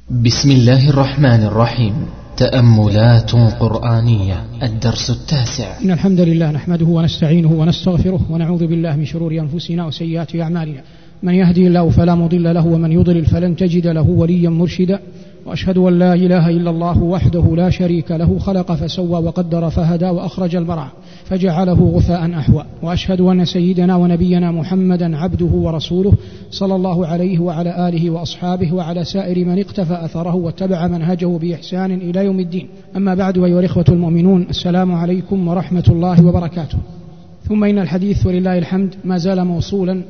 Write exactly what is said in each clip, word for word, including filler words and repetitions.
بسم الله الرحمن الرحيم. تأملات قرآنية. الدرس التاسع. إن الحمد لله نحمده ونستعينه ونستغفره ونعوذ بالله من شرور أنفسنا وسيئات أعمالنا. من يهدي الله فلا مضل له ومن يضلل فلن تجد له وليا مرشدا. وأشهد أن لا إله إلا الله وحده لا شريك له، خلق فسوى وقدر فهدى وأخرج المرعى فجعله غثاء أحوى. وأشهد أن سيدنا ونبينا محمدا عبده ورسوله صلى الله عليه وعلى آله وأصحابه وعلى سائر من اقتفى أثره واتبع منهجه بإحسان إلى يوم الدين. أما بعد، أيها الإخوة المؤمنون، السلام عليكم ورحمة الله وبركاته. ثم إن الحديث ولله الحمد ما زال موصولا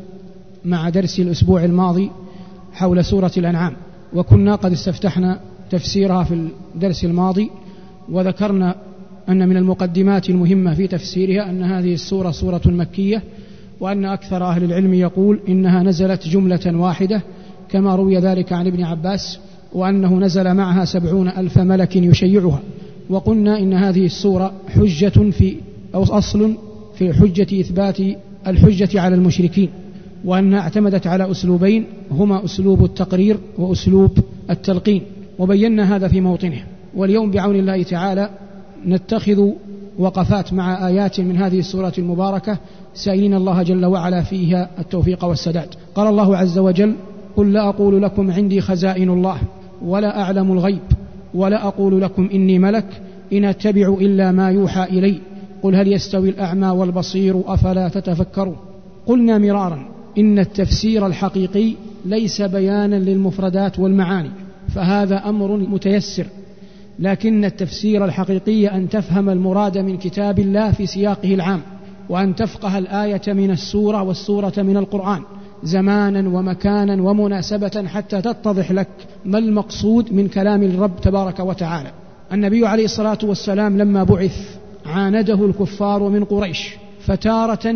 مع درس الأسبوع الماضي حول سورة الأنعام، وكنا قد استفتحنا تفسيرها في الدرس الماضي، وذكرنا أن من المقدمات المهمة في تفسيرها أن هذه السورة سورة مكية، وأن أكثر أهل العلم يقول إنها نزلت جملة واحدة كما روي ذلك عن ابن عباس، وأنه نزل معها سبعون ألف ملك يشيعها. وقلنا إن هذه السورة حجة في أو أصل في حجة إثبات الحجة على المشركين، وأنها اعتمدت على أسلوبين هما أسلوب التقرير وأسلوب التلقين، وبينا هذا في موطنه. واليوم بعون الله تعالى نتخذ وقفات مع آيات من هذه السورة المباركة، سائلين الله جل وعلا فيها التوفيق والسداد. قال الله عز وجل: قل لا أقول لكم عندي خزائن الله ولا أعلم الغيب ولا أقول لكم إني ملك إن أتبع إلا ما يوحى إلي قل هل يستوي الأعمى والبصير أفلا تتفكرون. قلنا مرارا إن التفسير الحقيقي ليس بيانا للمفردات والمعاني، فهذا أمر متيسر، لكن التفسير الحقيقي أن تفهم المراد من كتاب الله في سياقه العام، وأن تفقه الآية من السورة والسورة من القرآن زمانا ومكانا ومناسبة، حتى تتضح لك ما المقصود من كلام الرب تبارك وتعالى. النبي عليه الصلاة والسلام لما بعث عانده الكفار من قريش، فتارة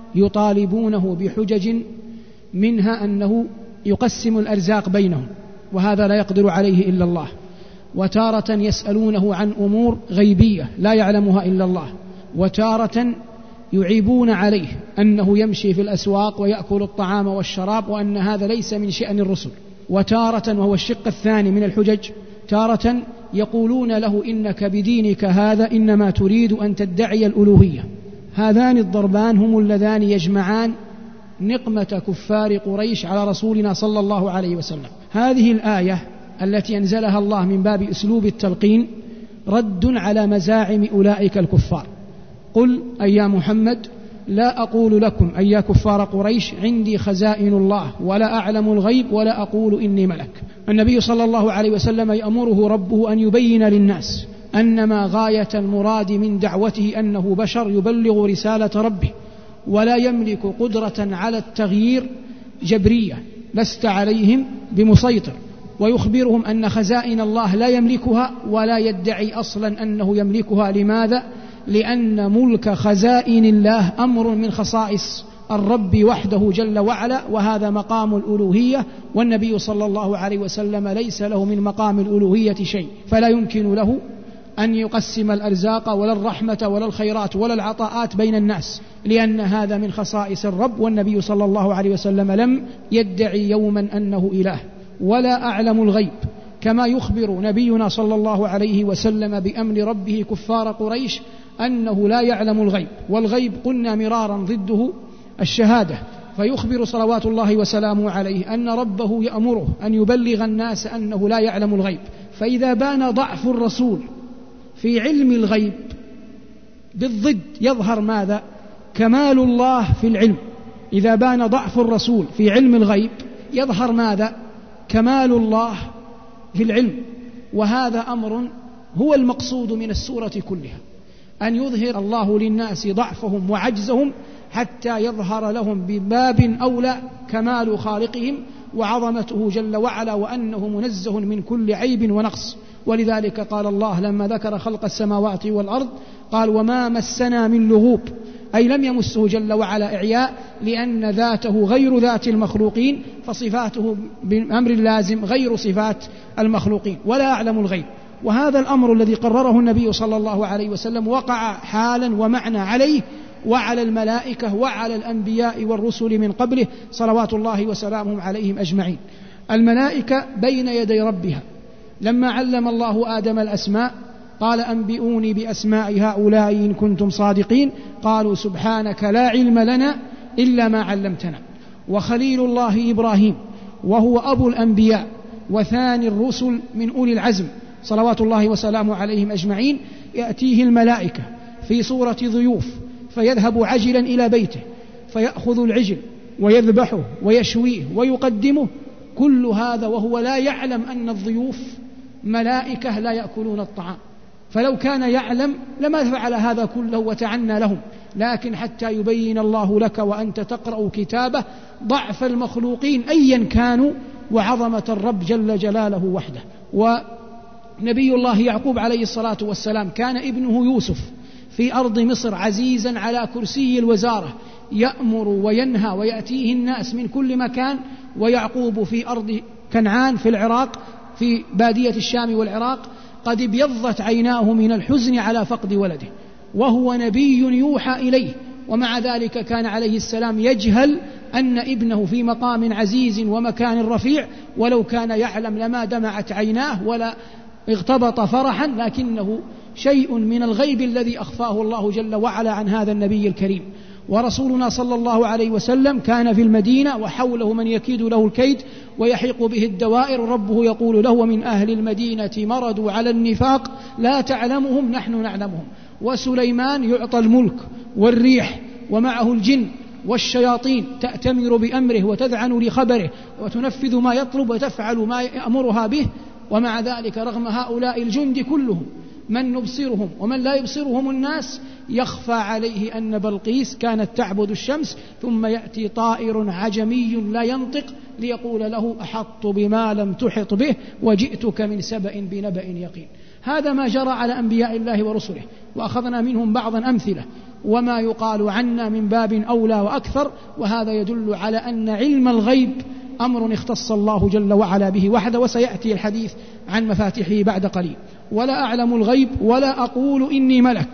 يطالبونه بحجج منها أنه يقسم الأرزاق بينهم وهذا لا يقدر عليه إلا الله، وتارة يسألونه عن أمور غيبية لا يعلمها إلا الله، وتارة يعيبون عليه أنه يمشي في الأسواق ويأكل الطعام والشراب وأن هذا ليس من شأن الرسل، وتارة وهو الشق الثاني من الحجج تارة يقولون له إنك بدينك هذا إنما تريد أن تدعي الألوهية. هذان الضربان هم اللذان يجمعان نقمة كفار قريش على رسولنا صلى الله عليه وسلم. هذه الآية التي أنزلها الله من باب أسلوب التلقين رد على مزاعم أولئك الكفار. قل أي يا محمد لا أقول لكم أي يا كفار قريش عندي خزائن الله ولا أعلم الغيب ولا أقول إني ملك. النبي صلى الله عليه وسلم يأمره ربه أن يبين للناس أنما غاية المراد من دعوته أنه بشر يبلغ رسالة ربه ولا يملك قدرة على التغيير جبرية، لست عليهم بمسيطر، ويخبرهم أن خزائن الله لا يملكها ولا يدعي أصلا أنه يملكها. لماذا؟ لأن ملك خزائن الله أمر من خصائص الرب وحده جل وعلا، وهذا مقام الألوهية، والنبي صلى الله عليه وسلم ليس له من مقام الألوهية شيء، فلا يمكن له أن يقسم الأرزاق ولا الرحمة ولا الخيرات ولا العطاءات بين الناس، لأن هذا من خصائص الرب، والنبي صلى الله عليه وسلم لم يدعي يوما أنه إله. ولا أعلم الغيب، كما يخبر نبينا صلى الله عليه وسلم بأمر ربه كفار قريش أنه لا يعلم الغيب، والغيب قلنا مرارا ضده الشهادة، فيخبر صلوات الله وسلامه عليه أن ربه يأمره أن يبلغ الناس أنه لا يعلم الغيب. فإذا بان ضعف الرسول في علم الغيب بالضد يظهر ماذا؟ كمال الله في العلم. إذا بان ضعف الرسول في علم الغيب يظهر ماذا؟ كمال الله في العلم. وهذا أمر هو المقصود من السورة كلها، أن يظهر الله للناس ضعفهم وعجزهم حتى يظهر لهم بباب أولى كمال خالقهم وعظمته جل وعلا، وأنه منزه من كل عيب ونقص. ولذلك قال الله لما ذكر خلق السماوات والأرض قال وما مسنا من لغوب، أي لم يمسه جل وعلا إعياء، لأن ذاته غير ذات المخلوقين، فصفاته بأمر لازم غير صفات المخلوقين. ولا أعلم الغيب، وهذا الأمر الذي قرره النبي صلى الله عليه وسلم وقع حالا ومعنى عليه وعلى الملائكة وعلى الأنبياء والرسل من قبله، صلوات الله وسلامهم عليهم أجمعين. الملائكة بين يدي ربها لما علم الله آدم الأسماء قال أنبئوني بأسماء هؤلاء إن كنتم صادقين، قالوا سبحانك لا علم لنا إلا ما علمتنا. وخليل الله إبراهيم وهو أبو الأنبياء وثاني الرسل من أولي العزم صلوات الله وسلامه عليهم أجمعين، يأتيه الملائكة في صورة ضيوف فيذهب عجلا إلى بيته فيأخذ العجل ويذبحه ويشويه ويقدمه، كل هذا وهو لا يعلم أن الضيوف ملائكة لا يأكلون الطعام، فلو كان يعلم لما فعل هذا كله وتعنى لهم، لكن حتى يبين الله لك وأنت تقرأ كتابه ضعف المخلوقين أيا كانوا وعظمة الرب جل جلاله وحده. ونبي الله يعقوب عليه الصلاة والسلام كان ابنه يوسف في أرض مصر عزيزا على كرسي الوزارة يأمر وينهى ويأتيه الناس من كل مكان، ويعقوب في أرض كنعان في العراق في بادية الشام والعراق قد ابيضت عيناه من الحزن على فقد ولده، وهو نبي يوحى إليه، ومع ذلك كان عليه السلام يجهل أن ابنه في مقام عزيز ومكان رفيع، ولو كان يعلم لما دمعت عيناه ولا اغتبط فرحا، لكنه شيء من الغيب الذي أخفاه الله جل وعلا عن هذا النبي الكريم. ورسولنا صلى الله عليه وسلم كان في المدينة وحوله من يكيد له الكيد ويحيق به الدوائر، ربه يقول له ومن أهل المدينة مردوا على النفاق لا تعلمهم نحن نعلمهم. وسليمان يعطى الملك والريح ومعه الجن والشياطين تأتمر بأمره وتذعن لخبره وتنفذ ما يطلب وتفعل ما يأمرها به، ومع ذلك رغم هؤلاء الجند كلهم من نبصرهم ومن لا يبصرهم الناس يخفى عليه أن بلقيس كانت تعبد الشمس، ثم يأتي طائر عجمي لا ينطق ليقول له أحط بما لم تحط به وجئتك من سبأ بنبأ يقين. هذا ما جرى على أنبياء الله ورسله، وأخذنا منهم بعضا أمثلة وما يقال عنا من باب أولى وأكثر، وهذا يدل على أن علم الغيب أمر اختص الله جل وعلا به وحده، وسيأتي الحديث عن مفاتيحه بعد قليل. ولا أعلم الغيب ولا أقول إني ملك،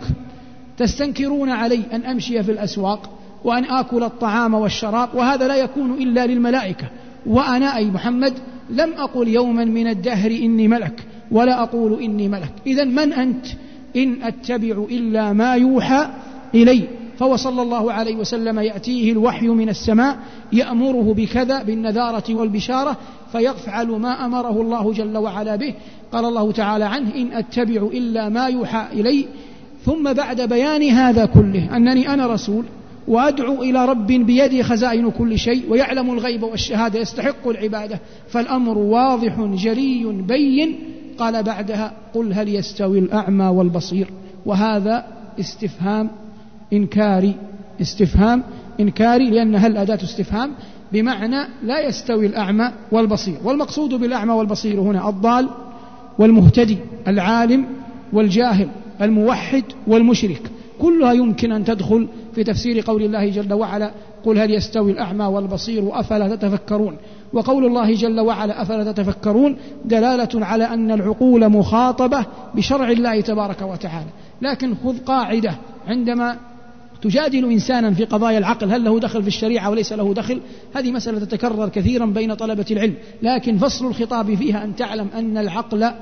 تستنكرون علي أن أمشي في الأسواق وأن آكل الطعام والشراب، وهذا لا يكون إلا للملائكة، وأنا أي محمد لم أقل يوما من الدهر إني ملك ولا أقول إني ملك. إذن من أنت إن أتبع إلا ما يوحى إلي؟ فهو صلى الله عليه وسلم يأتيه الوحي من السماء يأمره بكذا بالنذارة والبشارة فيفعل ما أمره الله جل وعلا به. قال الله تعالى عنه إن أتبع إلا ما يوحى إلي، ثم بعد بيان هذا كله أنني أنا رسول وأدعو إلى رب بيدي خزائن كل شيء ويعلم الغيب والشهادة يستحق العبادة، فالأمر واضح جلي بين. قال بعدها قل هل يستوي الأعمى والبصير، وهذا استفهام إنكاري، استفهام إنكاري لأن هل أداة استفهام بمعنى لا يستوي الأعمى والبصير، والمقصود بالأعمى والبصير هنا الضال والمهتدي، العالم والجاهل، الموحد والمشرك، كلها يمكن أن تدخل في تفسير قول الله جل وعلا قل هل يستوي الأعمى والبصير أفلا تتفكرون. وقول الله جل وعلا أفلا تتفكرون دلالة على أن العقول مخاطبة بشرع الله تبارك وتعالى. لكن خذ قاعدة، عندما تجادل إنسانا في قضايا العقل هل له دخل في الشريعة وليس له دخل، هذه مسألة تتكرر كثيرا بين طلبة العلم، لكن فصل الخطاب فيها أن تعلم أن العقل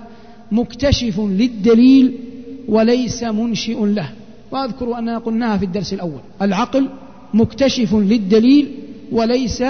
مكتشف للدليل وليس منشئ له. وأذكر أننا قلناها في الدرس الأول، العقل مكتشف للدليل وليس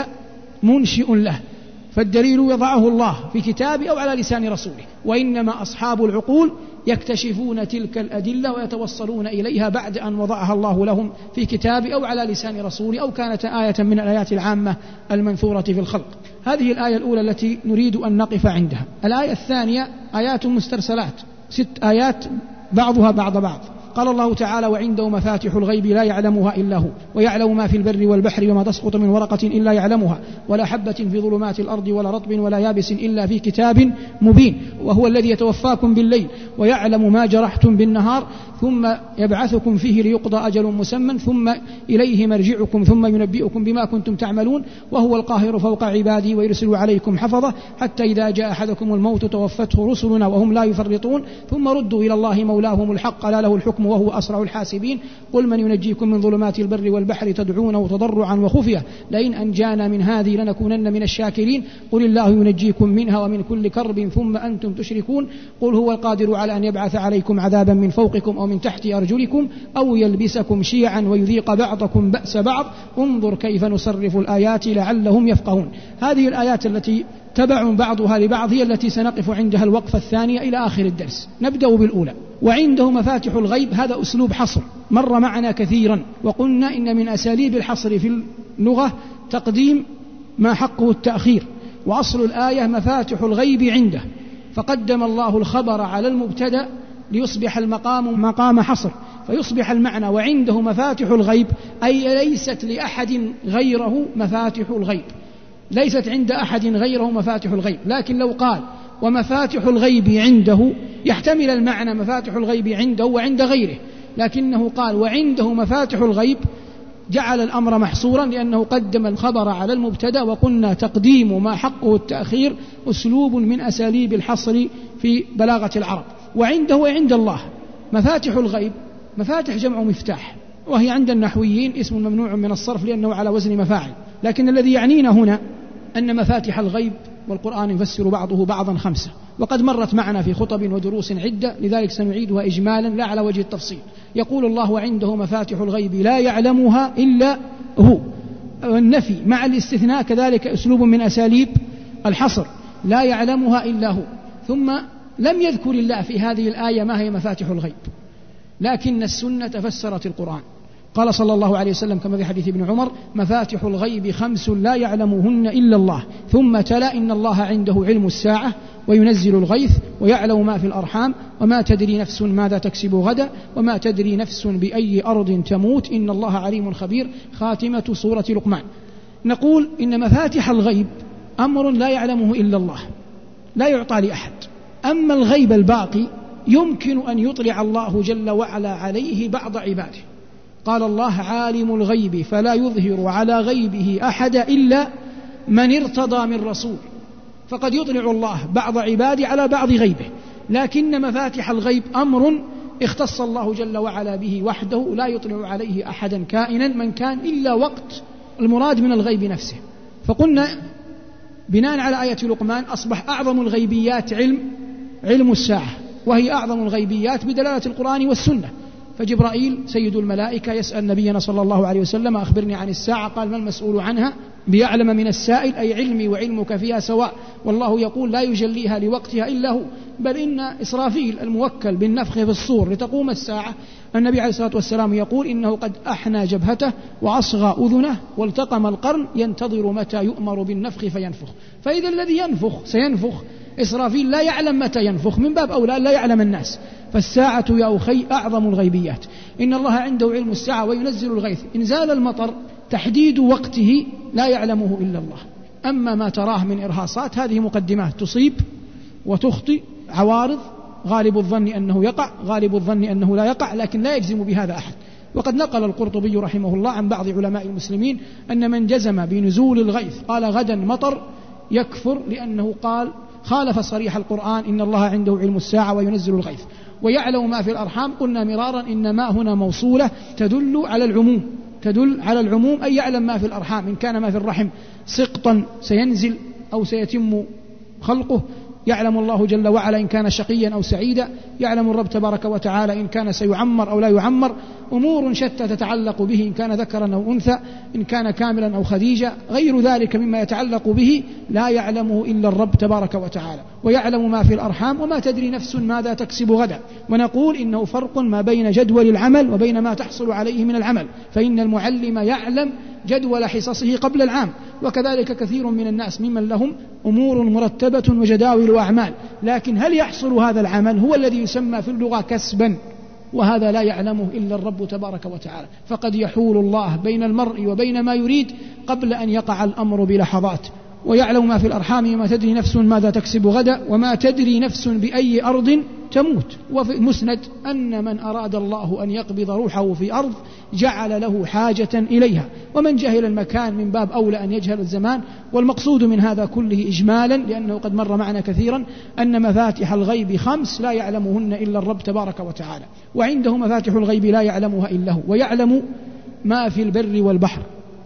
منشئ له، فالدليل يضعه الله في كتابه أو على لسان رسوله، وإنما أصحاب العقول يكتشفون تلك الأدلة ويتوصلون إليها بعد أن وضعها الله لهم في كتابه أو على لسان رسوله أو كانت آية من الآيات العامة المنثورة في الخلق. هذه الآية الأولى التي نريد أن نقف عندها. الآية الثانية آيات مسترسلات، ست آيات بعضها بعض بعض. قال الله تعالى وعنده مفاتح الغيب لا يعلمها إلا هو ويعلم ما في البر والبحر وما تسقط من ورقة إلا يعلمها ولا حبة في ظلمات الأرض ولا رطب ولا يابس إلا في كتاب مبين وهو الذي يتوفاكم بالليل ويعلم ما جرحتم بالنهار ثم يبعثكم فيه ليقضى أجل مسمى ثم إليه مرجعكم ثم ينبئكم بما كنتم تعملون وهو القاهر فوق عبادي ويرسل عليكم حفظة حتى إذا جاء أحدكم الموت توفته رسلنا وهم لا يفرطون ثم ردوا إلى الله مولاهم الحق لا له الحكم وهو أسرع الحاسبين قل من ينجيكم من ظلمات البر والبحر تدعونه تضرعا وخفية لئن أنجانا من هذه لنكونن من الشاكرين قل الله ينجيكم منها ومن كل كرب ثم أنتم تشركون قل هو القادر على أن يبعث عليكم عذابا من فوقكم أو من تحت أرجلكم أو يلبسكم شيعا ويذيق بعضكم بأس بعض انظر كيف نصرف الآيات لعلهم يفقهون. هذه الآيات التي تبع بعضها لبعض هي التي سنقف عندها الوقفة الثانية إلى آخر الدرس. نبدأ بالأولى. وعنده مفاتح الغيب، هذا أسلوب حصر مر معنا كثيرا، وقلنا إن من أساليب الحصر في اللغة تقديم ما حقه التأخير، وأصل الآية مفاتح الغيب عنده، فقدم الله الخبر على المبتدأ ليصبح المقام مقام حصر، فيصبح المعنى وعنده مفاتح الغيب أي ليست لأحد غيره مفاتح الغيب، ليست عند أحد غيره مفاتح الغيب. لكن لو قال ومفاتح الغيب عنده يحتمل المعنى مفاتح الغيب عنده وعند غيره، لكنه قال وعنده مفاتح الغيب جعل الأمر محصورا لأنه قدم الخبر على المبتدأ، وقلنا تقديم ما حقه التأخير أسلوب من أساليب الحصر في بلاغة العرب. وعنده وعند الله مفاتح الغيب، مفاتح جمع مفتاح، وهي عند النحويين اسم ممنوع من الصرف لأنه على وزن مفاعل، لكن الذي يعنينا هنا أن مفاتح الغيب والقرآن يفسر بعضه بعضا خمسة، وقد مرت معنا في خطب ودروس عدة، لذلك سنعيدها إجمالا لا على وجه التفصيل. يقول الله وعنده مفاتح الغيب لا يعلمها إلا هو، والنفي مع الاستثناء كذلك أسلوب من أساليب الحصر، لا يعلمها إلا هو. ثم لم يذكر الله في هذه الآية ما هي مفاتح الغيب، لكن السنة فسرت القرآن. قال صلى الله عليه وسلم كما في حديث ابن عمر مفاتح الغيب خمس لا يعلمهن إلا الله، ثم تلا إن الله عنده علم الساعة وينزل الغيث ويعلم ما في الأرحام وما تدري نفس ماذا تكسب غدا وما تدري نفس بأي أرض تموت إن الله عليم خبير، خاتمة سورة لقمان. نقول إن مفاتح الغيب أمر لا يعلمه إلا الله، لا يعطى لأحد. أما الغيب الباقي يمكن أن يطلع الله جل وعلا عليه بعض عباده. قال الله عالم الغيب فلا يظهر على غيبه أحد إلا من ارتضى من رسول، فقد يطلع الله بعض عباده على بعض غيبه، لكن مفاتح الغيب أمر اختص الله جل وعلا به وحده، لا يطلع عليه أحدا كائنا من كان إلا وقت المراد من الغيب نفسه. فقلنا بناء على آية لقمان أصبح أعظم الغيبيات علم علم الساعة، وهي أعظم الغيبيات بدلالة القرآن والسنة. فجبرائيل سيد الملائكة يسأل نبينا صلى الله عليه وسلم أخبرني عن الساعة، قال ما المسؤول عنها بيعلم من السائل، أي علمي وعلمك فيها سواء، والله يقول لا يجليها لوقتها إلا هو. بل إن إسرافيل الموكل بالنفخ في الصور لتقوم الساعة النبي عليه الصلاة والسلام يقول إنه قد أحنى جبهته وأصغى أذنه والتقم القرن ينتظر متى يؤمر بالنفخ فينفخ. فإذا الذي ينفخ سينفخ، إسرافيل لا يعلم متى ينفخ، من باب أولى لا يعلم الناس. فالساعة يا أخي أعظم الغيبيات. إن الله عنده علم الساعة وينزل الغيث، إنزال المطر تحديد وقته لا يعلمه إلا الله. أما ما تراه من إرهاصات هذه مقدمات تصيب وتخطئ، عوارض، غالب الظن أنه يقع، غالب الظن أنه لا يقع، لكن لا يجزم بهذا أحد. وقد نقل القرطبي رحمه الله عن بعض علماء المسلمين أن من جزم بنزول الغيث قال غدا مطر يكفر، لأنه قال خالف صريح القرآن إن الله عنده علم الساعة وينزل الغيث ويعلم ما في الأرحام. قلنا مرارا إن ما هنا موصولة تدل على العموم، تدل على العموم أي يعلم ما في الأرحام، إن كان ما في الرحم سقطا سينزل أو سيتم خلقه، يعلم الله جل وعلا إن كان شقيا أو سعيدا، يعلم الرب تبارك وتعالى إن كان سيعمر أو لا يعمر، أمور شتى تتعلق به إن كان ذكرا أو أنثى، إن كان كاملا أو خديجة، غير ذلك مما يتعلق به لا يعلمه إلا الرب تبارك وتعالى. ويعلم ما في الأرحام وما تدري نفس ماذا تكسب غدا. ونقول إنه فرق ما بين جدول العمل وبين ما تحصل عليه من العمل، فإن المعلم يعلم جدول حصصه قبل العام، وكذلك كثير من الناس ممن لهم أمور مرتبة وجداول وأعمال، لكن هل يحصل هذا العمل هو الذي يسمى في اللغة كسبا، وهذا لا يعلمه إلا الرب تبارك وتعالى. فقد يحول الله بين المرء وبين ما يريد قبل أن يقع الأمر بلحظات. ويعلم ما في الأرحام وما تدري نفس ماذا تكسب غدا وما تدري نفس بأي أرض تموت. وفي المسند أن من أراد الله أن يقبض روحه في أرض جعل له حاجة إليها، ومن جهل المكان من باب أولى أن يجهل الزمان. والمقصود من هذا كله إجمالا، لأنه قد مر معنا كثيرا، أن مفاتح الغيب خمس لا يعلمهن إلا الرب تبارك وتعالى، وعنده مفاتح الغيب لا يعلمها إلا هو، ويعلم ما في البر والبحر.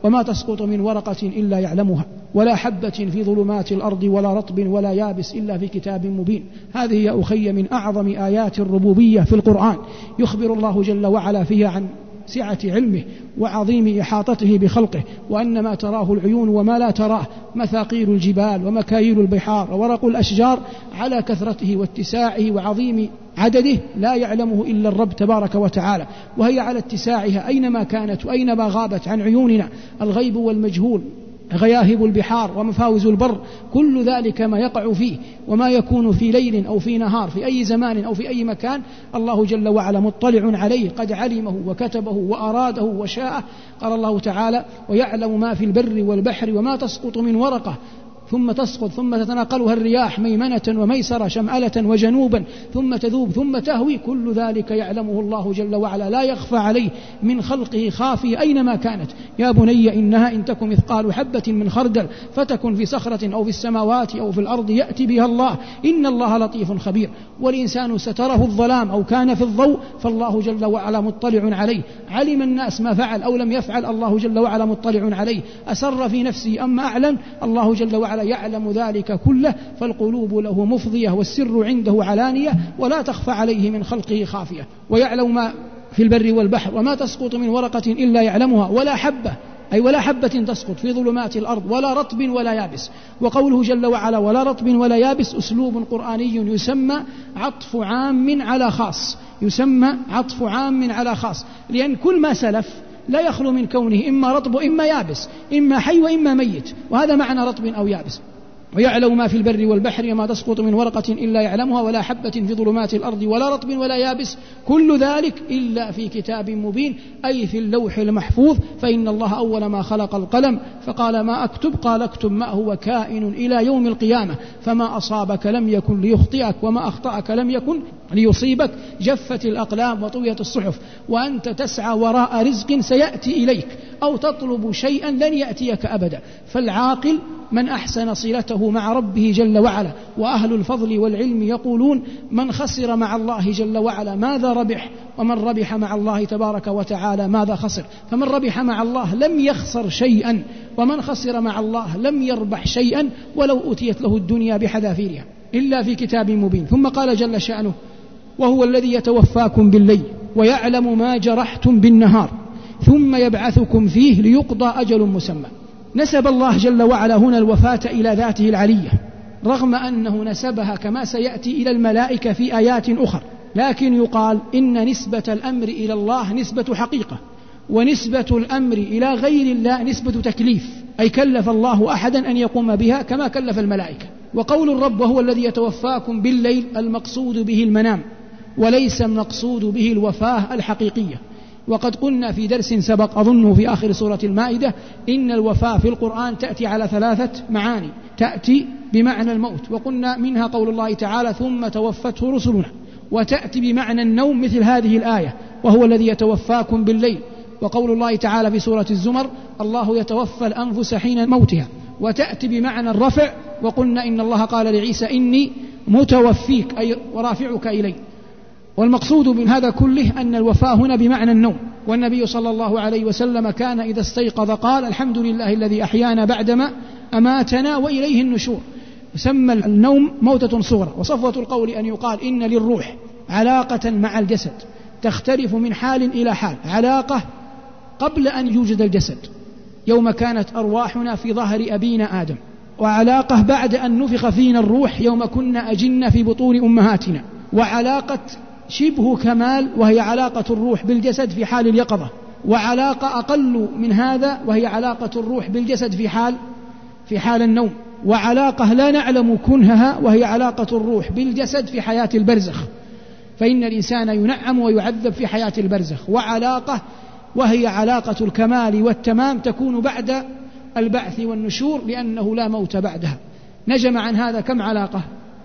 وما تسقط من ورقة إلا يعلمها ولا حبة في ظلمات الأرض ولا رطب ولا يابس إلا في كتاب مبين. هذه يا أخي من أعظم آيات الربوبية في القرآن، يخبر الله جل وعلا فيها عن سعة علمه وعظيم إحاطته بخلقه، وأن ما تراه العيون وما لا تراه، مثاقيل الجبال ومكاييل البحار وورق الأشجار، على كثرته واتساعه وعظيم عدده لا يعلمه إلا الرب تبارك وتعالى، وهي على اتساعها أينما كانت وأينما غابت عن عيوننا الغيب والمجهول، غياهب البحار ومفاوز البر، كل ذلك ما يقع فيه وما يكون في ليل أو في نهار في أي زمان أو في أي مكان، الله جل وعلا مطلع عليه، قد علمه وكتبه وأراده وشاءه. قال الله تعالى: ويعلم ما في البر والبحر وما تسقط من ورقة ثم تسقط ثم تتناقلها الرياح ميمنة وميسرة شمألة وجنوبا ثم تذوب ثم تهوي، كل ذلك يعلمه الله جل وعلا، لا يخفى عليه من خلقه خافية أينما كانت. يا بني إنها إن تكن مثقال حبة من خردل فتكن في صخرة أو في السماوات أو في الأرض يأتي بها الله، إن الله لطيف خبير. والإنسان ستره الظلام أو كان في الضوء فالله جل وعلا مطلع عليه، علم الناس ما فعل أو لم يفعل الله جل وعلا مطلع عليه، أسر في نفسه أما أعلن الله جل وعلا يعلم ذلك كله، فالقلوب له مفضية والسر عنده علانية ولا تخفى عليه من خلقه خافية. ويعلم ما في البر والبحر وما تسقط من ورقة إلا يعلمها ولا حبة، أي ولا حبة تسقط في ظلمات الأرض ولا رطب ولا يابس. وقوله جل وعلا ولا رطب ولا يابس أسلوب قرآني يسمى عطف عام على خاص، يسمى عطف عام على خاص، لأن كل ما سلف لا يخلو من كونه إما رطب وإما يابس، إما حي وإما ميت، وهذا معنى رطب أو يابس. ويعلم ما في البر والبحر وما تسقط من ورقة إلا يعلمها ولا حبة في ظلمات الأرض ولا رطب ولا يابس، كل ذلك إلا في كتاب مبين، أي في اللوح المحفوظ. فإن الله أول ما خلق القلم فقال ما أكتب، قال اكتب ما هو كائن إلى يوم القيامة، فما أصابك لم يكن ليخطئك وما أخطأك لم يكن ليصيبك، جفت الأقلام وطويت الصحف، وأنت تسعى وراء رزق سيأتي إليك أو تطلب شيئا لن يأتيك أبدا. فالعاقل من أحسن صلته مع ربه جل وعلا، وأهل الفضل والعلم يقولون من خسر مع الله جل وعلا ماذا ربح، ومن ربح مع الله تبارك وتعالى ماذا خسر. فمن ربح مع الله لم يخسر شيئا، ومن خسر مع الله لم يربح شيئا ولو أتيت له الدنيا بحذافيرها، إلا في كتاب مبين. ثم قال جل شأنه وهو الذي يتوفاكم بالليل ويعلم ما جرحتم بالنهار ثم يبعثكم فيه ليقضى أجل مسمى. نسب الله جل وعلا هنا الوفاة إلى ذاته العلية، رغم أنه نسبها كما سيأتي إلى الملائكة في آيات أخرى، لكن يقال إن نسبة الأمر إلى الله نسبة حقيقة، ونسبة الأمر إلى غير الله نسبة تكليف، أي كلف الله أحدا أن يقوم بها كما كلف الملائكة. وقول الرب وهو الذي يتوفاكم بالليل المقصود به المنام، وليس المقصود به الوفاة الحقيقية. وقد قلنا في درس سبق أظنه في آخر سورة المائدة إن الوفاة في القرآن تأتي على ثلاثة معاني، تأتي بمعنى الموت، وقلنا منها قول الله تعالى ثم توفته رسلنا، وتأتي بمعنى النوم مثل هذه الآية وهو الذي يتوفاكم بالليل، وقول الله تعالى في سورة الزمر الله يتوفى الأنفس حين موتها، وتأتي بمعنى الرفع، وقلنا إن الله قال لعيسى إني متوفيك أي ورافعك إلي. والمقصود من هذا كله أن الوفاة هنا بمعنى النوم. والنبي صلى الله عليه وسلم كان إذا استيقظ قال الحمد لله الذي أحيانا بعدما أماتنا وإليه النشور. سمى النوم موتة صغرى. وصفوة القول أن يقال إن للروح علاقة مع الجسد تختلف من حال إلى حال، علاقة قبل أن يوجد الجسد يوم كانت أرواحنا في ظهر أبينا آدم، وعلاقة بعد أن نفخ فينا الروح يوم كنا أجن في بطون أمهاتنا، وعلاقة شبه كمال وهي علاقة الروح بالجسد في حال اليقظة، وعلاقة أقل من هذا وهي علاقة الروح بالجسد في حال في حال النوم، وعلاقة لا نعلم كنهها وهي علاقة الروح بالجسد في حياة البرزخ، فإن الإنسان ينعم ويعذب في حياة البرزخ، وعلاقة وهي علاقة الكمال والتمام تكون بعد البعث والنشور لأنه لا موت بعدها. نجم عن هذا كم علاقة؟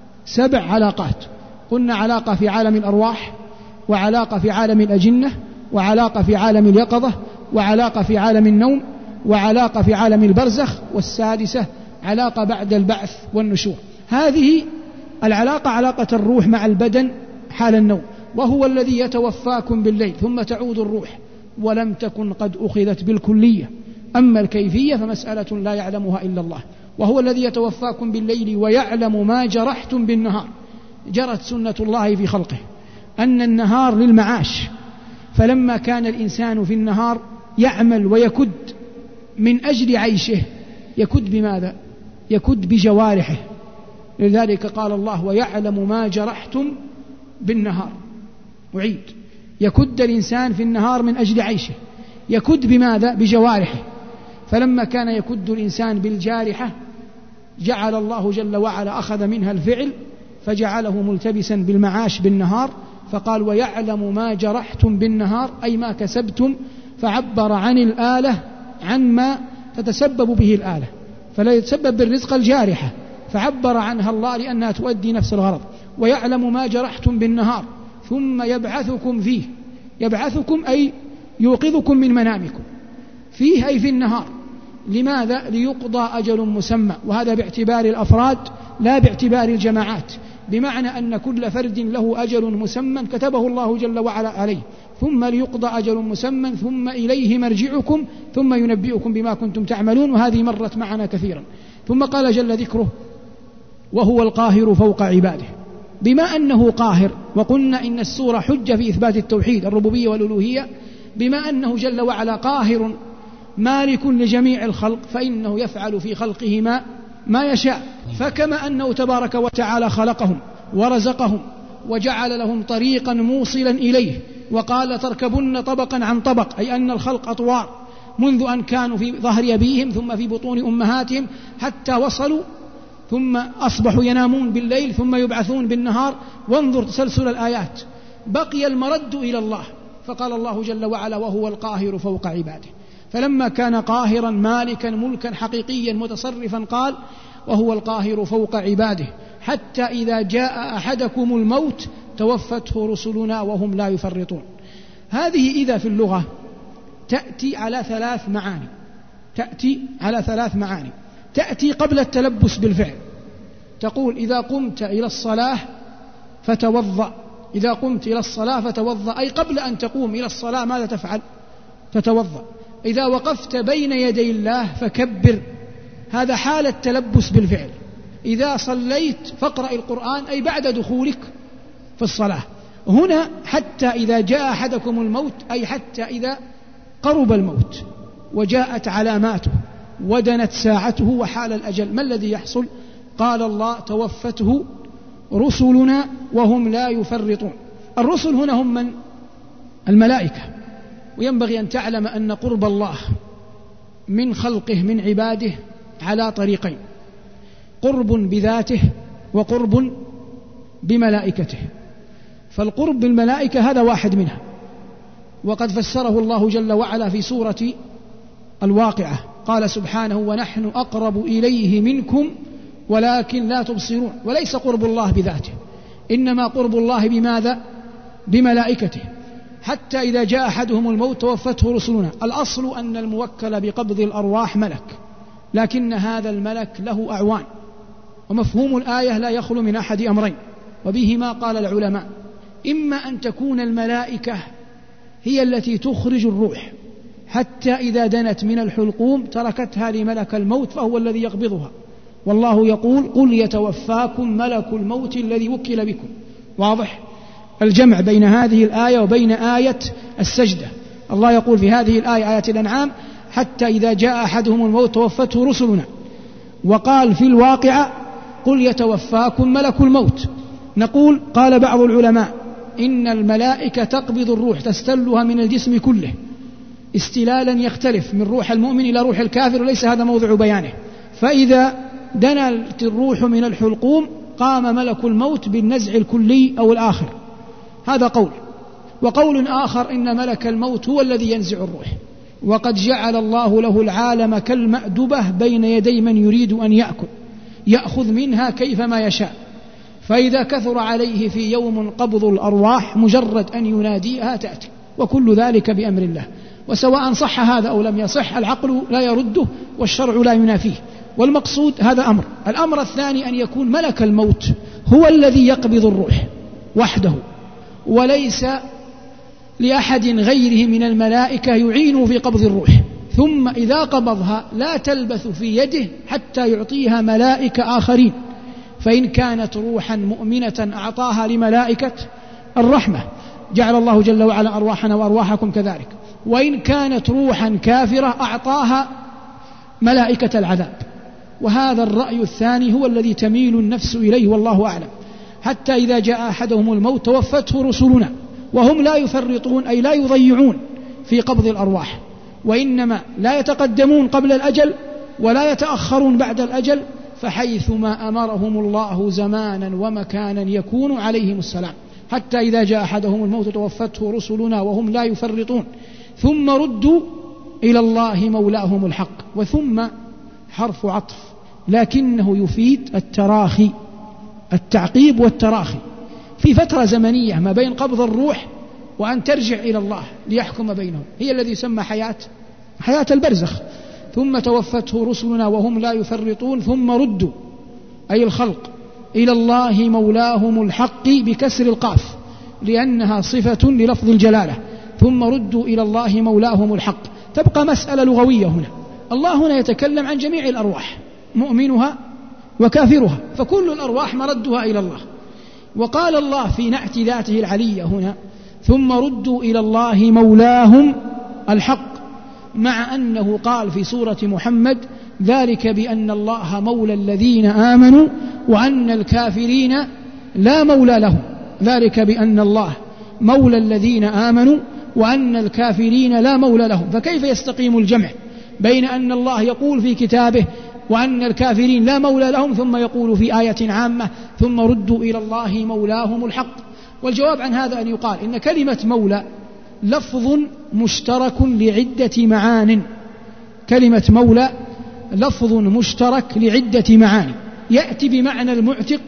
سبع علاقات. قلنا علاقة في عالم الأرواح، وعلاقة في عالم الأجنة، وعلاقة في عالم اليقظة، وعلاقة في عالم النوم، وعلاقة في عالم البرزخ، والسادسة علاقة بعد البعث والنشور. هذه العلاقة علاقة الروح مع البدن حال النوم. وهو الذي يتوفاكم بالليل ثم تعود الروح ولم تكن قد أخذت بالكلية، أما الكيفية فمسألة لا يعلمها إلا الله. وهو الذي يتوفاكم بالليل ويعلم ما جرحتم بالنهار. جرت سنة الله في خلقه أن النهار للمعاش، فلما كان الإنسان في النهار يعمل ويكد من أجل عيشه، يكد بماذا؟ يكد بجوارحه. لذلك قال الله ويعلم ما جرحتم بالنهار. أعيد، يكد الإنسان في النهار من أجل عيشه، يكد بماذا؟ بجوارحه. فلما كان يكد الإنسان بالجارحة جعل الله جل وعلا أخذ منها الفعل فجعله ملتبسا بالمعاش بالنهار، فقال ويعلم ما جرحتم بالنهار أي ما كسبتم، فعبر عن الآلة عن ما تتسبب به الآلة، فلا يتسبب بالرزق الجارحة فعبر عنها الله لأنها تؤدي نفس الغرض. ويعلم ما جرحتم بالنهار ثم يبعثكم فيه. يبعثكم أي يوقظكم من منامكم، فيه أي في النهار. لماذا؟ ليقضى أجل مسمى، وهذا باعتبار الأفراد لا باعتبار الجماعات، بمعنى أن كل فرد له أجل مسمى كتبه الله جل وعلا عليه، ثم ليقضى أجل مسمى ثم إليه مرجعكم ثم ينبئكم بما كنتم تعملون، وهذه مرت معنا كثيرا. ثم قال جل ذكره وهو القاهر فوق عباده. بما أنه قاهر، وقلنا إن السورة حجة في إثبات التوحيد الربوبية والألوهية، بما أنه جل وعلا قاهر مالك لجميع الخلق فإنه يفعل في خلقه ما, ما يشاء. فكما أنه تبارك وتعالى خلقهم ورزقهم وجعل لهم طريقا موصلا إليه، وقال تركبن طبقا عن طبق، أي أن الخلق أطوار منذ أن كانوا في ظهر أبيهم ثم في بطون أمهاتهم حتى وصلوا، ثم أصبحوا ينامون بالليل ثم يبعثون بالنهار. وانظر تسلسل الآيات، بقي المرد إلى الله، فقال الله جل وعلا وهو القاهر فوق عباده. فلما كان قاهرا مالكا ملكا حقيقيا متصرفا قال وهو القاهر فوق عباده حتى إذا جاء أحدكم الموت توفته رسلنا وهم لا يفرطون. هذه إذا في اللغة تأتي على ثلاث معاني، تأتي على ثلاث معاني. تأتي قبل التلبس بالفعل، تقول إذا قمت إلى الصلاة فتوضأ، إذا قمت إلى الصلاة فتوضأ، أي قبل أن تقوم إلى الصلاة ماذا تفعل؟ تتوضأ. إذا وقفت بين يدي الله فكبر، هذا حال التلبس بالفعل. إذا صليت فاقرأ القرآن، أي بعد دخولك في الصلاة. هنا حتى إذا جاء أحدكم الموت، أي حتى إذا قرب الموت وجاءت علاماته ودنت ساعته وحال الأجل، ما الذي يحصل؟ قال الله توفته رسلنا وهم لا يفرطون. الرسل هنا هم من؟ الملائكة. وينبغي أن تعلم أن قرب الله من خلقه من عباده على طريقين، قرب بذاته وقرب بملائكته. فالقرب بالملائكة هذا واحد منها، وقد فسره الله جل وعلا في سورة الواقعة، قال سبحانه ونحن أقرب إليه منكم ولكن لا تبصرون. وليس قرب الله بذاته، إنما قرب الله بماذا؟ بملائكته. حتى إذا جاء أحدهم الموت توفته رسلنا. الأصل أن الموكل بقبض الأرواح ملك، لكن هذا الملك له أعوان، ومفهوم الآية لا يخلو من أحد أمرين، وبهما قال العلماء: إما أن تكون الملائكة هي التي تخرج الروح حتى إذا دنت من الحلقوم تركتها لملك الموت فهو الذي يقبضها، والله يقول قل يتوفاكم ملك الموت الذي وكل بكم. واضح الجمع بين هذه الآية وبين آية السجدة. الله يقول في هذه الآية آية الأنعام حتى إذا جاء أحدهم الموت توفته رسلنا، وقال في الواقعة قل يتوفاكم ملك الموت. نقول قال بعض العلماء إن الملائكة تقبض الروح تستلها من الجسم كله استلالا يختلف من روح المؤمن إلى روح الكافر، وليس هذا موضع بيانه. فإذا دنت الروح من الحلقوم قام ملك الموت بالنزع الكلي أو الآخر، هذا قول. وقول آخر إن ملك الموت هو الذي ينزع الروح، وقد جعل الله له العالم كالمأدبة بين يدي من يريد أن يأكل، يأخذ منها كيفما يشاء، فإذا كثر عليه في يوم قبض الأرواح مجرد أن يناديها تأتي، وكل ذلك بأمر الله. وسواء صح هذا أو لم يصح العقل لا يرده والشرع لا ينافيه، والمقصود هذا أمر. الأمر الثاني أن يكون ملك الموت هو الذي يقبض الروح وحده، وليس لأحد غيره من الملائكة يعينه في قبض الروح، ثم إذا قبضها لا تلبث في يده حتى يعطيها ملائكة آخرين، فإن كانت روحا مؤمنة أعطاها لملائكة الرحمة، جعل الله جل وعلا أرواحنا وأرواحكم كذلك، وإن كانت روحا كافرة أعطاها ملائكة العذاب. وهذا الرأي الثاني هو الذي تميل النفس إليه والله أعلم. حتى إذا جاء أحدهم الموت توفته رسلنا وهم لا يفرطون، أي لا يضيعون في قبض الأرواح، وإنما لا يتقدمون قبل الأجل ولا يتأخرون بعد الأجل، فحيثما أمرهم الله زمانا ومكانا يكون عليهم السلام. حتى إذا جاء أحدهم الموت توفته رسلنا وهم لا يفرطون ثم ردوا إلى الله مولاهم الحق. وثم حرف عطف لكنه يفيد التراخي، التعقيب والتراخي في فترة زمنية ما بين قبض الروح وأن ترجع إلى الله ليحكم بينهم، هي الذي يسمى حياة حياة البرزخ. ثم توفته رسلنا وهم لا يفرطون ثم ردوا أي الخلق إلى الله مولاهم الحق بكسر القاف لأنها صفة للفظ الجلالة، ثم ردوا إلى الله مولاهم الحق. تبقى مسألة لغوية هنا، الله هنا يتكلم عن جميع الأرواح مؤمنها وكافرها، فكل الأرواح مردها إلى الله. وقال الله في نعت ذاته العلية هنا ثم ردوا إلى الله مولاهم الحق، مع أنه قال في سورة محمد ذلك بأن الله مولى الذين آمنوا وأن الكافرين لا مولى لهم، ذلك بأن الله مولى الذين آمنوا وأن الكافرين لا مولى لهم. فكيف يستقيم الجمع بين أن الله يقول في كتابه وأن الكافرين لا مولى لهم ثم يقول في آية عامة ثم ردوا إلى الله مولاهم الحق؟ والجواب عن هذا أن يقال إن كلمة مولى لفظ مشترك لعدة معان. كلمة مولى لفظ مشترك لعدة معاني، يأتي بمعنى المعتق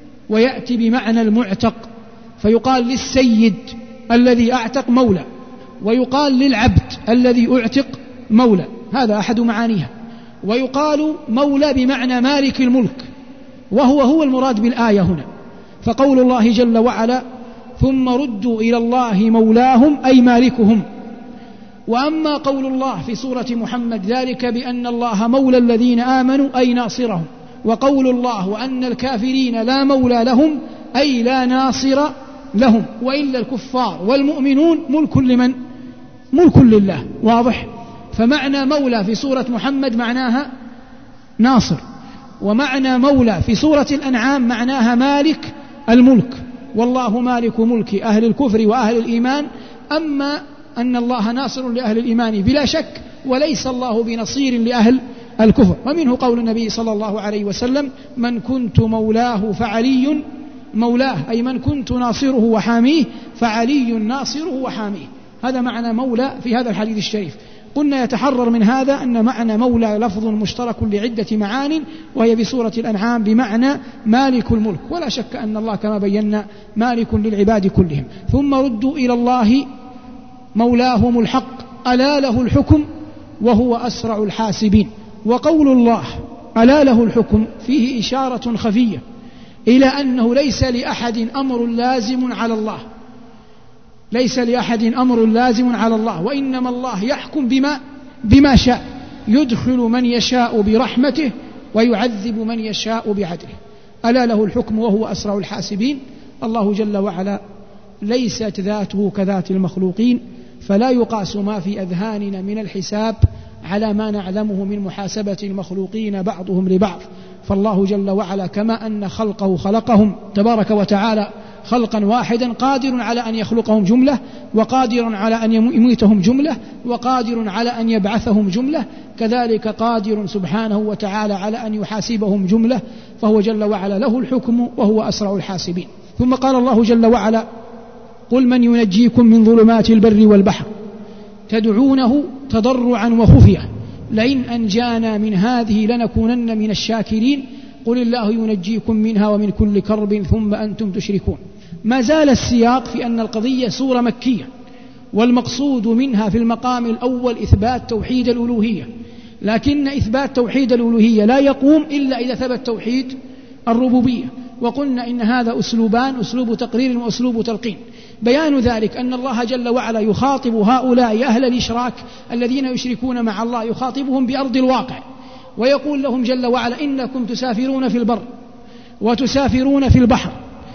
ويأتي بمعنى المعتق، فيقال للسيد الذي أعتق مولى، ويقال للعبد الذي أعتق مولى، هذا أحد معانيها. ويقال مولى بمعنى مالك الملك، وهو هو المراد بالآية هنا. فقول الله جل وعلا ثم ردوا إلى الله مولاهم أي مالكهم. وأما قول الله في سورة محمد ذلك بأن الله مولى الذين آمنوا أي ناصرهم، وقول الله وأن الكافرين لا مولى لهم أي لا ناصر لهم، وإلا الكفار والمؤمنون ملك لمن؟ ملك لله. واضح؟ فمعنى مولى في سورة محمد معناها ناصر، ومعنى مولى في سورة الأنعام معناها مالك الملك، والله مالك ملك أهل الكفر وأهل الإيمان. أما أن الله ناصر لأهل الإيمان بلا شك، وليس الله بنصير لأهل الكفر. ومنه قول النبي صلى الله عليه وسلم من كنت مولاه فعلي مولاه، أي من كنت ناصره وحاميه فعلي ناصره وحاميه. هذا معنى مولى في هذا الحديث الشريف. قلنا يتحرر من هذا أن معنى مولى لفظ مشترك لعدة معان، وهي في سورة الأنعام بمعنى مالك الملك، ولا شك أن الله كما بينا مالك للعباد كلهم. ثم ردوا إلى الله مولاهم الحق ألا له الحكم وهو أسرع الحاسبين. وقول الله ألا له الحكم فيه إشارة خفية إلى أنه ليس لأحد أمر لازم على الله، ليس لأحد أمر لازم على الله، وإنما الله يحكم بما, بما شاء، يدخل من يشاء برحمته ويعذب من يشاء بعدله. ألا له الحكم وهو أسرع الحاسبين. الله جل وعلا ليست ذاته كذات المخلوقين، فلا يقاس ما في أذهاننا من الحساب على ما نعلمه من محاسبة المخلوقين بعضهم لبعض. فالله جل وعلا كما أن خلقه خلقهم تبارك وتعالى خلقا واحدا قادر على أن يخلقهم جملة، وقادر على أن يميتهم جملة، وقادر على أن يبعثهم جملة، كذلك قادر سبحانه وتعالى على أن يحاسبهم جملة. فهو جل وعلا له الحكم وهو أسرع الحاسبين. ثم قال الله جل وعلا قل من ينجيكم من ظلمات البر والبحر تدعونه تضرعا وخفية لئن أنجانا من هذه لنكونن من الشاكرين قل الله ينجيكم منها ومن كل كرب ثم أنتم تشركون. ما زال السياق في أن القضية سورة مكية، والمقصود منها في المقام الأول إثبات توحيد الألوهية، لكن إثبات توحيد الألوهية لا يقوم إلا إذا ثبت توحيد الربوبية. وقلنا إن هذا أسلوبان، أسلوب تقرير وأسلوب تلقين. بيان ذلك أن الله جل وعلا يخاطب هؤلاء أهل الإشراك الذين يشركون مع الله، يخاطبهم بأرض الواقع، ويقول لهم جل وعلا: إنكم تسافرون في البر وتسافرون في البحر،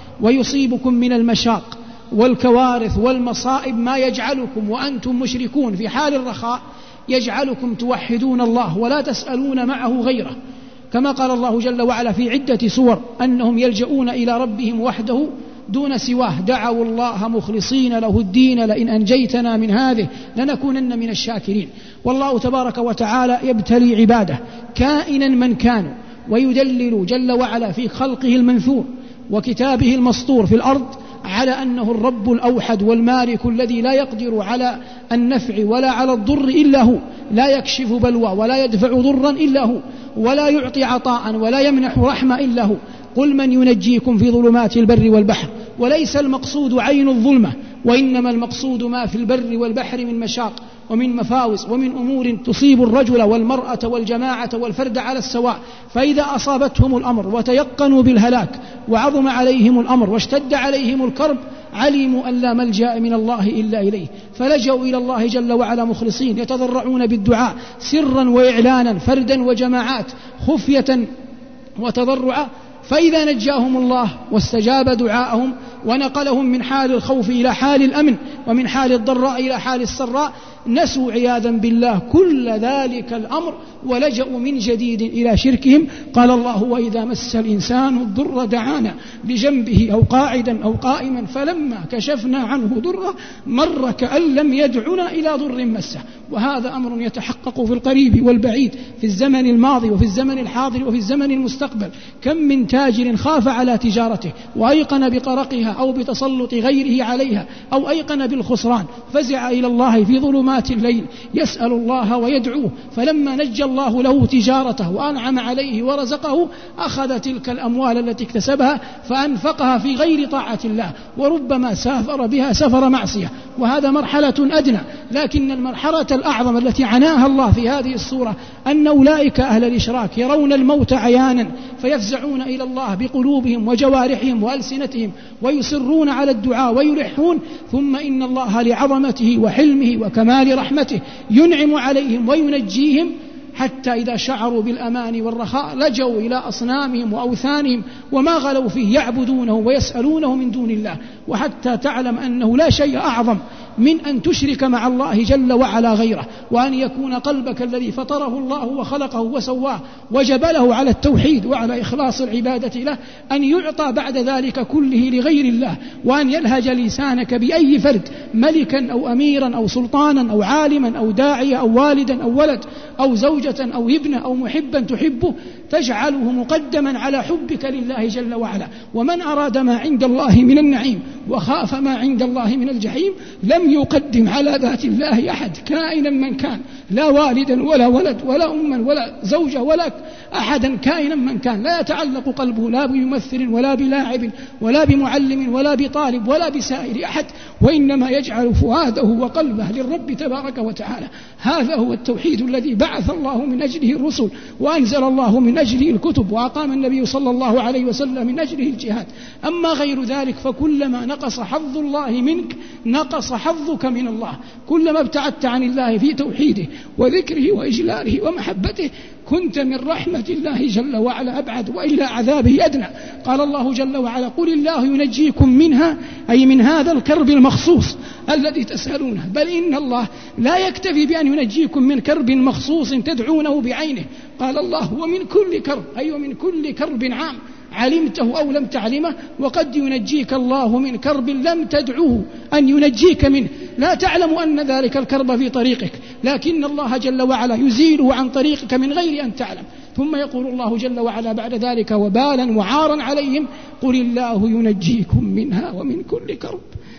ويصيبكم من المشاق والكوارث والمصائب ما يجعلكم وأنتم مشركون في حال الرخاء يجعلكم توحدون الله ولا تسألون معه غيره، كما قال الله جل وعلا في عدة سور أنهم يلجؤون إلى ربهم وحده دون سواه، دعوا الله مخلصين له الدين لئن أنجيتنا من هذه لنكونن من الشاكرين. والله تبارك وتعالى يبتلي عباده كائنا من كانوا، ويدلل جل وعلا في خلقه المنثور وكتابه المسطور في الأرض على أنه الرب الأوحد والمالك الذي لا يقدر على النفع ولا على الضر إلا هو، لا يكشف بلوى ولا يدفع ضرا إلا هو، ولا يعطي عطاء ولا يمنح رحمة إلا هو. قل من ينجيكم في ظلمات البر والبحر. وليس المقصود عين الظلمة، وإنما المقصود ما في البر والبحر من مشاق ومن مفاوز ومن أمور تصيب الرجل والمرأة والجماعة والفرد على السواء، فإذا أصابتهم الأمر وتيقنوا بالهلاك وعظم عليهم الأمر واشتد عليهم الكرب علموا أن لا ملجأ من الله إلا إليه، فلجأوا إلى الله جل وعلا مخلصين يتضرعون بالدعاء سرا وإعلانا، فردا وجماعات، خفية وتضرعا. فإذا نجاهم الله واستجاب دعاءهم ونقلهم من حال الخوف إلى حال الأمن ومن حال الضراء إلى حال السراء، نسوا عياذا بالله كل ذلك الأمر ولجأوا من جديد إلى شركهم. قال الله: وإذا مس الإنسان الضر دعانا بجنبه أو قاعدا أو قائما فلما كشفنا عنه ضره مر كأن لم يدعنا إلى ضر مسه. وهذا أمر يتحقق في القريب والبعيد، في الزمن الماضي وفي الزمن الحاضر وفي الزمن المستقبل. كم من تاجر خاف على تجارته وأيقن بقرقها أو بتسلط غيره عليها أو أيقن بالخسران، فزع إلى الله في ظلمات الليل يسأل الله ويدعوه، فلما نجى الله له تجارته وأنعم عليه ورزقه أخذ تلك الأموال التي اكتسبها فأنفقها في غير طاعة الله، وربما سافر بها سفر معصية. وهذا مرحلة أدنى، لكن المرحلة الأعظم التي عناها الله في هذه السورة أن أولئك أهل الإشراك يرون الموت عيانا فيفزعون إلى الله بقلوبهم وجوارحهم وألسنتهم ويصرون على الدعاء ويلحون، ثم إن الله لعظمته وحلمه وكمال رحمته ينعم عليهم وينجيهم، حتى إذا شعروا بالأمان والرخاء لجوا إلى أصنامهم وأوثانهم وما غلوا فيه يعبدونه ويسألونه من دون الله. وحتى تعلم أنه لا شيء أعظم من أن تشرك مع الله جل وعلا غيره، وأن يكون قلبك الذي فطره الله وخلقه وسواه وجبله على التوحيد وعلى إخلاص العبادة له أن يعطى بعد ذلك كله لغير الله، وأن يلهج لسانك بأي فرد ملكا أو أميرا أو سلطانا أو عالما أو داعية أو والدا أو ولد أو زوجة أو ابنة أو محبا تحبه تجعله مقدما على حبك لله جل وعلا. ومن أراد ما عند الله من النعيم وخاف ما عند الله من الجحيم لم يقدم على ذات الله أحد كائنا من كان، لا والدا ولا ولد ولا أما ولا زوجة ولا أحدا كائنا من كان، لا يتعلق قلبه لا بممثل ولا بلاعب ولا بمعلم ولا بطالب ولا بسائر أحد، وإنما يجعل فؤاده وقلبه للرب تبارك وتعالى. هذا هو التوحيد الذي بعث الله من أجله الرسل وأنزل الله من أجله الكتب وأقام النبي صلى الله عليه وسلم من أجله الجهاد. أما غير ذلك فكلما نقص حظ الله منك نقص حظك من الله، كلما ابتعدت عن الله في توحيده وذكره وإجلاله ومحبته كنت من رحمة الله جل وعلا أبعد وإلى عذابه أدنى. قال الله جل وعلا: قل الله ينجيكم منها، أي من هذا الكرب المخصوص الذي تسألونه، بل إن الله لا يكتفي بأن ينجيكم من كرب مخصوص تدعونه بعينه. قال الله: ومن كل كرب، أي ومن كل كرب عام علمته أو لم تعلمه، وقد ينجيك الله من كرب لم تدعوه أن ينجيك منه، لا تعلم أن ذلك الكرب في طريقك، لكن الله جل وعلا يزيله عن طريقك من غير أن تعلم. ثم يقول الله جل وعلا بعد ذلك وبالا وعارا عليهم: قل الله ينجيكم منها ومن كل كرب.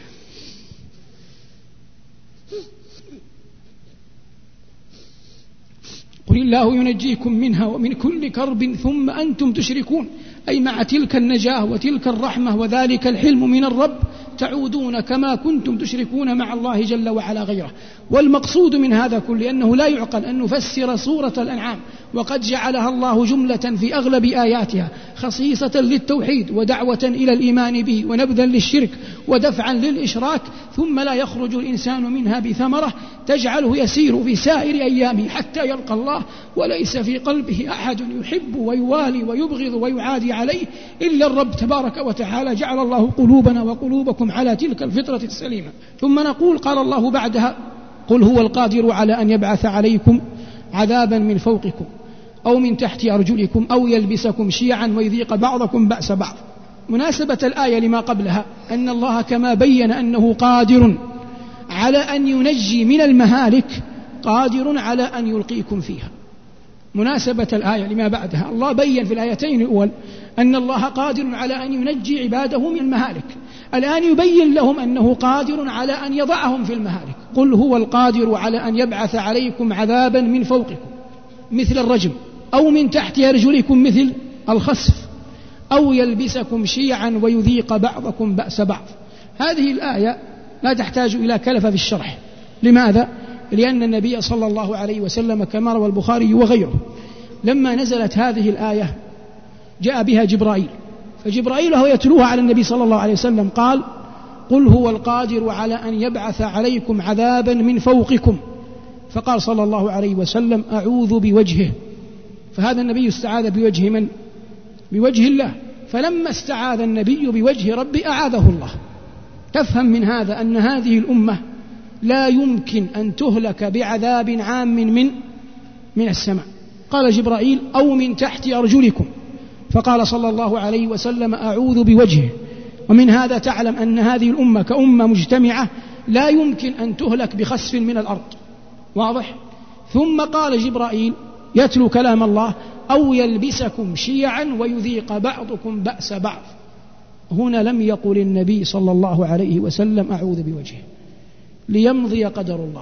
قل الله ينجيكم منها ومن كل كرب ثم أنتم تشركون، أي مع تلك النجاة وتلك الرحمة وذلك الحلم من الرب تعودون كما كنتم تشركون مع الله جل وعلا غيره. والمقصود من هذا كله أنه لا يعقل أن نفسر سورة الأنعام وقد جعلها الله جملة في أغلب آياتها خصيصة للتوحيد ودعوة إلى الإيمان به ونبذا للشرك ودفعا للإشراك، ثم لا يخرج الإنسان منها بثمرة تجعله يسير في سائر أيامه حتى يلقى الله وليس في قلبه أحد يحب ويوالي ويبغض ويعادي عليه إلا الرب تبارك وتعالى. جعل الله قلوبنا وقلوبكم على تلك الفطرة السليمة. ثم نقول قال الله بعدها: قل هو القادر على أن يبعث عليكم عذابا من فوقكم أو من تحت أرجلكم أو يلبسكم شيعا ويذيق بعضكم بأس بعض. مناسبة الآية لما قبلها أن الله كما بين أنه قادر على أن ينجي من المهالك قادر على أن يلقيكم فيها. مناسبة الآية لما بعدها، الله بين في الآيتين الأول أن الله قادر على أن ينجي عباده من المهالك، الآن يبين لهم أنه قادر على أن يضعهم في المهالك. قل هو القادر على أن يبعث عليكم عذابا من فوقكم مثل الرجم أو من تحت أرجلكم مثل الخسف أو يلبسكم شيعا ويذيق بعضكم بأس بعض. هذه الآية لا تحتاج إلى كلفة في الشرح. لماذا؟ لأن النبي صلى الله عليه وسلم كما روى البخاري وغيره لما نزلت هذه الآية جاء بها جبرائيل، فجبرائيل وهو يتلوها على النبي صلى الله عليه وسلم قال: قل هو القادر على أن يبعث عليكم عذابا من فوقكم. فقال صلى الله عليه وسلم: أعوذ بوجهه. فهذا النبي استعاذ بوجه من؟ بوجه الله. فلما استعاذ النبي بوجه ربي أعاذه الله. تفهم من هذا أن هذه الأمة لا يمكن أن تهلك بعذاب عام من من السماء. قال جبرائيل: أو من تحت أرجلكم. فقال صلى الله عليه وسلم: أعوذ بوجهه. ومن هذا تعلم أن هذه الأمة كأمة مجتمعة لا يمكن أن تهلك بخسف من الأرض. واضح؟ ثم قال جبرائيل يتلو كلام الله: أو يلبسكم شيعا ويذيق بعضكم بأس بعض. هنا لم يقل النبي صلى الله عليه وسلم أعوذ بوجهه ليمضي قدر الله.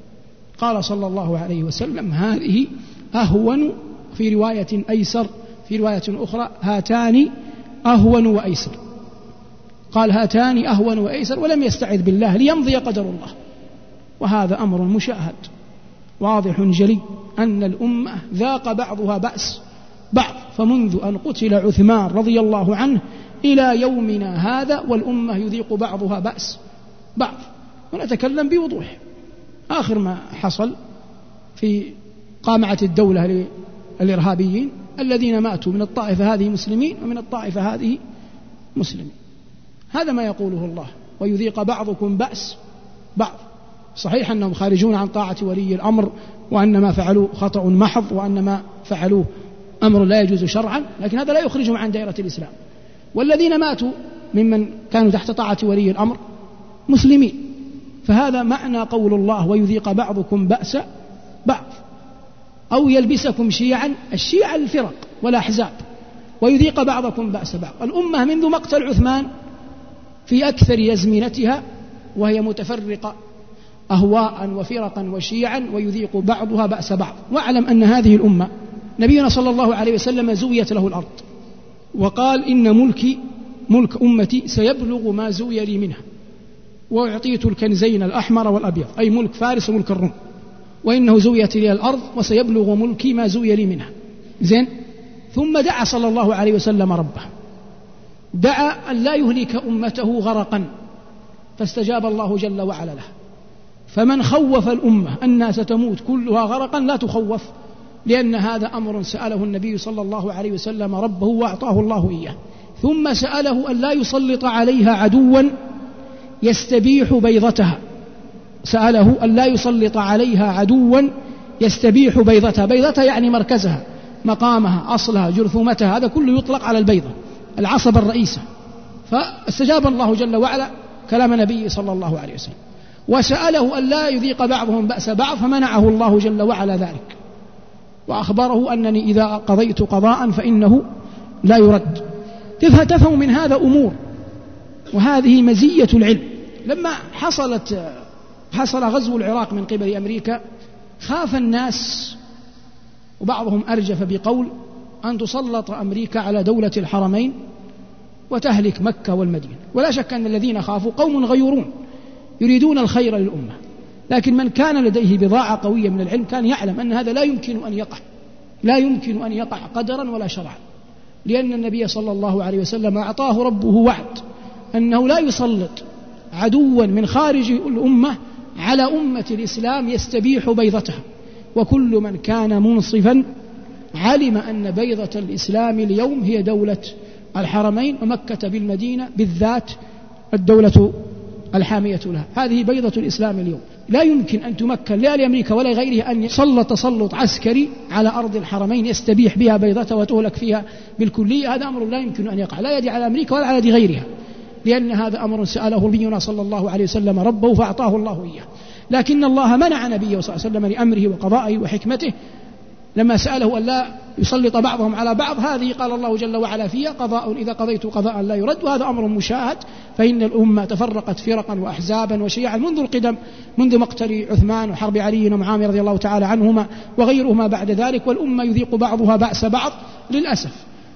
قال صلى الله عليه وسلم: هذه أهون، في رواية أيسر، في رواية أخرى هاتان أهون وأيسر. قال هاتان أهون وأيسر ولم يستعذ بالله ليمضي قدر الله. وهذا أمر مشاهد واضح جلي أن الأمة ذاق بعضها بأس بعض، فمنذ أن قتل عثمان رضي الله عنه إلى يومنا هذا والأمة يذيق بعضها بأس بعض. ونتكلم بوضوح. آخر ما حصل في قامعة الدولة للإرهابيين الذين ماتوا من الطائفة هذه مسلمين ومن الطائفة هذه مسلمين. هذا ما يقوله الله: ويذيق بعضكم بأس بعض. صحيح أنهم خارجون عن طاعة ولي الأمر وأن ما فعلوا خطأ محض وأن ما فعلوه أمر لا يجوز شرعا، لكن هذا لا يخرجهم عن دائرة الإسلام. والذين ماتوا ممن كانوا تحت طاعة ولي الأمر مسلمين. فهذا معنى قول الله: ويذيق بعضكم بأس بعض. أو يلبسكم شيعا، الشيعة الفرق والأحزاب، ويذيق بعضكم بأس بعض. الأمة منذ مقتل عثمان في أكثر أزمنتها وهي متفرقة أهواء وفرقا وشيعا ويذيق بعضها بأس بعض. واعلم أن هذه الأمة نبينا صلى الله عليه وسلم زويت له الأرض وقال: إن ملكي ملك أمتي سيبلغ ما زوي لي منها، وأعطيت الكنزين الأحمر والأبيض، أي ملك فارس وملك الروم، وإنه زويت لي الأرض وسيبلغ ملكي ما زوي لي منها. زين. ثم دعا صلى الله عليه وسلم ربه، دعا أن لا يهلك أمته غرقا، فاستجاب الله جل وعلا له. فمن خوف الأمة أنها ستموت كلها غرقا لا تخوف، لأن هذا أمر سأله النبي صلى الله عليه وسلم ربه وأعطاه الله إياه. ثم سأله أن لا يسلط عليها عدوا يستبيح بيضتها، سأله أن لا يسلط عليها عدوا يستبيح بيضتها. بيضتها يعني مركزها، مقامها، أصلها، جرثومتها، هذا كله يطلق على البيضة، العصب الرئيسة. فاستجاب الله جل وعلا كلام نبيه صلى الله عليه وسلم. وسأله أن لا يذيق بعضهم بأس بعض، فمنعه الله جل وعلا ذلك، وأخبره أنني إذا قضيت قضاء فإنه لا يرد. تفهم من هذا أمور، وهذه مزية العلم. لما حصلت حصل غزو العراق من قبل أمريكا خاف الناس وبعضهم أرجف بقول أن تسلط أمريكا على دولة الحرمين وتهلك مكة والمدينة. ولا شك أن الذين خافوا قوم غيورون يريدون الخير للأمة، لكن من كان لديه بضاعة قوية من العلم كان يعلم أن هذا لا يمكن أن يقع لا يمكن أن يقع قدرا ولا شرعا، لأن النبي صلى الله عليه وسلم أعطاه ربه وعد أنه لا يسلط عدوا من خارج الأمة على أمة الإسلام يستبيح بيضتها. وكل من كان منصفا علم أن بيضة الإسلام اليوم هي دولة الحرمين ومكة بالمدينة بالذات الدولة الحامية لها، هذه بيضة الإسلام اليوم. لا يمكن أن تمكن لا لأمريكا ولا غيرها أن يسلط تسلط عسكري على أرض الحرمين يستبيح بها بيضتها وتهلك فيها بالكلية. هذا أمر لا يمكن أن يقع، لا يدي على أمريكا ولا على يد غيرها، لأن هذا أمر سأله نبينا صلى الله عليه وسلم ربه فأعطاه الله إياه. لكن الله منع نبيه صلى الله عليه وسلم لأمره وقضائه وحكمته لما سأله أن لا يسلط بعضهم على بعض، هذه قال الله جل وعلا فيها قضاء إذا قضيت قضاء لا يرد، وهذا أمر مشاهد. فإن الأمة تفرقت فرقا وأحزابا وشيعا منذ القدم، منذ مقتل عثمان وحرب علي ومعاوية رضي الله تعالى عنهما وغيرهما بعد ذلك، والأمة يذيق بعضها بأس بعض للأسف.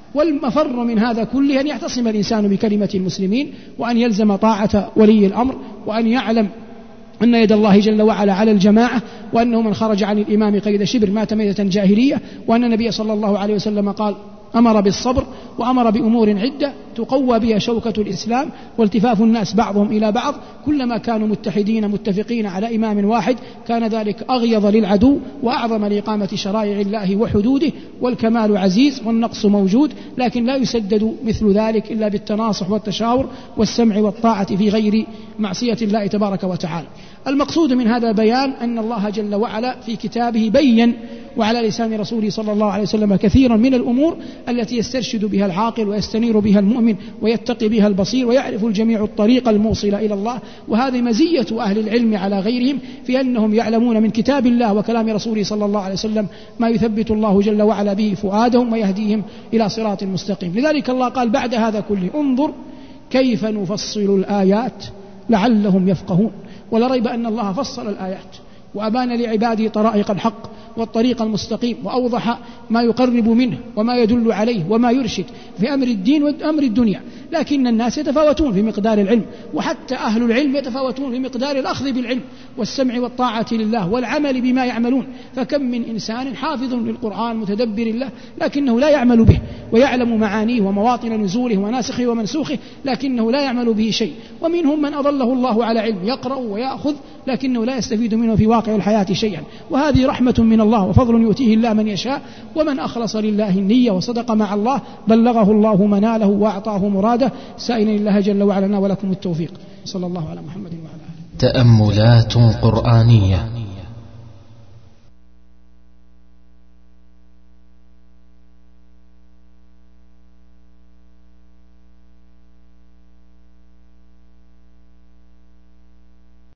والمفر من هذا كله أن يعتصم الإنسان بكلمة المسلمين، وأن يلزم طاعة ولي الأمر، وأن يعلم أن يد الله جل وعلا على الجماعة، وأنه من خرج عن الإمام قيد شبر مات ميتة جاهلية، وأن النبي صلى الله عليه وسلم قال أمر بالصبر وأمر بأمور عدة تقوى بها شوكة الإسلام والتفاف الناس بعضهم إلى بعض. كلما كانوا متحدين متفقين على إمام واحد كان ذلك أغيظ للعدو وأعظم لإقامة شرائع الله وحدوده، والكمال عزيز والنقص موجود، لكن لا يسدد مثل ذلك إلا بالتناصح والتشاور والسمع والطاعة في غير معصية الله تبارك وتعالى. المقصود من هذا بيان أن الله جل وعلا في كتابه بين وعلى لسان رسوله صلى الله عليه وسلم كثيرا من الأمور التي يسترشد بها العاقل ويستنير بها المؤمن ويتقي بها البصير ويعرف الجميع الطريق الموصل إلى الله. وهذه مزية أهل العلم على غيرهم في أنهم يعلمون من كتاب الله وكلام رسوله صلى الله عليه وسلم ما يثبت الله جل وعلا به فؤادهم ويهديهم إلى صراط مستقيم. لذلك الله قال بعد هذا كله انظر كيف نفصل الآيات لعلهم يفقهون. ولا ريب أن الله فصل الآيات وأبان لعباده طرائق الحق والطريق المستقيم، وأوضح ما يقرب منه وما يدل عليه وما يرشد في أمر الدين وأمر الدنيا. لكن الناس يتفاوتون في مقدار العلم، وحتى أهل العلم يتفاوتون في مقدار الأخذ بالعلم والسمع والطاعة لله والعمل بما يعملون. فكم من إنسان حافظ للقرآن متدبر الله لكنه لا يعمل به، ويعلم معانيه ومواطن نزوله وناسخه ومنسوخه لكنه لا يعمل به شيء. ومنهم من أضله الله على علم يقرأ ويأخذ لكنه لا يستفيد منه في واقع الحياة شيئا. وهذه رحمة من الله وفضل يؤتيه الله من يشاء، ومن أخلص لله النية وصدق مع الله بلغه الله مناله وأعطاه مراده. سائل الله جل وعلا ولكم التوفيق. صلى الله على محمد وعلى آله. تأملات قرآنية